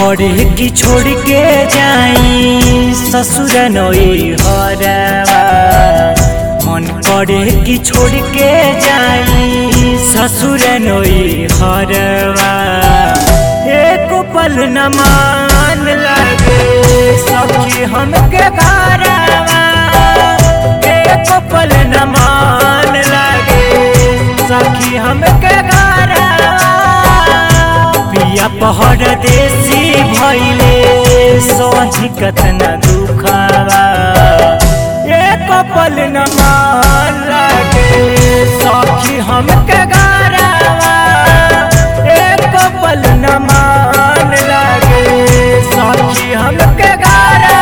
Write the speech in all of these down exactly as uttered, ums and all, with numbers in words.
करे कि छोड़ के जाई ससुर नई हरवा। मन करे कि छोड़ के जाई ससुर नई हरवा। एक पल न मान लगे सखी हमके घरवा। एक पल न मान लगे सखी हमके घरवा। पिया पहर देसी भइले सही कतना दुखवा। एक पल न मान लगे सखी हमके घरवा। एक पल न मान लगे सखी हमके घरवा।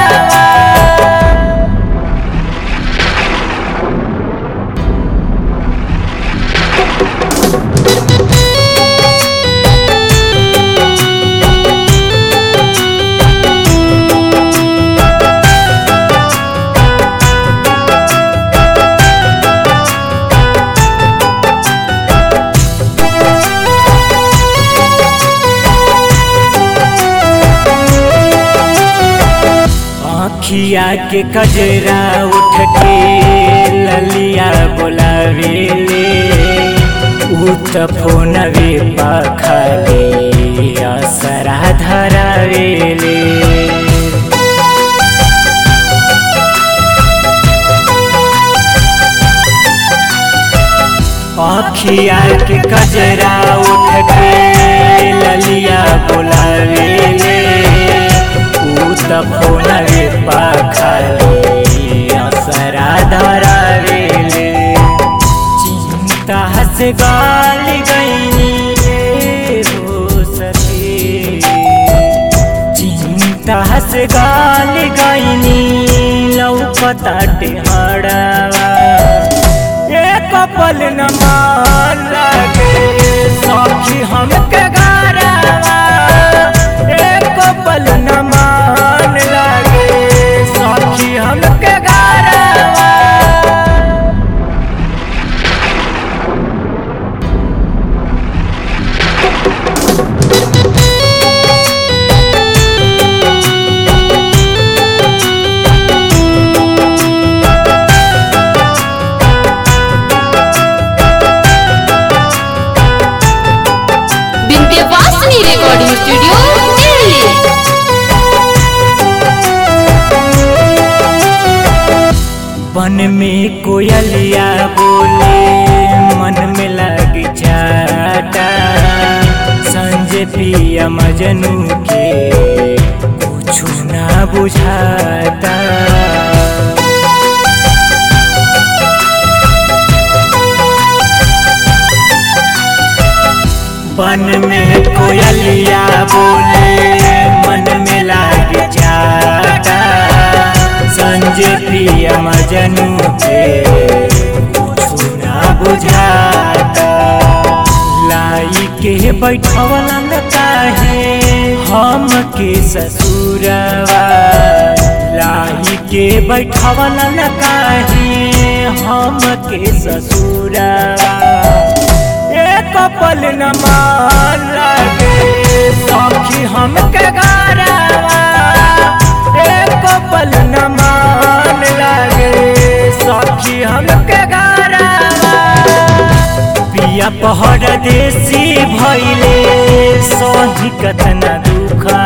अखिया के कजरा उठ के ललिया बोलावेले। उत फोनवे पखले असरा धरावेले। अखिया के कजरा उठ के ललिया बोलावेले। फोनवे पखले असरा धरावेले। चिंता से गाल गईनी हो सके। चिंता से गाल गईनी लौकताटे हड़वा। एक पल न मान लगे सखी हमके घरवा। एक पल न मान लगे सखी हमके घरवा। Vindhyavasini recording studio Delhi. वन में कोयलिया बोले मन में लग जाता। संजय पिया मजनू के कुछ ना बुझाता। वन में कोयलिया बोले मन में लग जाता। संजय प्रिया मजनू के कुछ ना बुझाता। लाई के बैठवलन काहे हम के ससुरवा। लाई के बैठवलन काहे हम के ससुरवा। एक पल न मान लगे सखी हमके घरवा। एक पल न मान लगे सखी हमके घरवा। पिया पहर देसी भइले सही कतना दुख।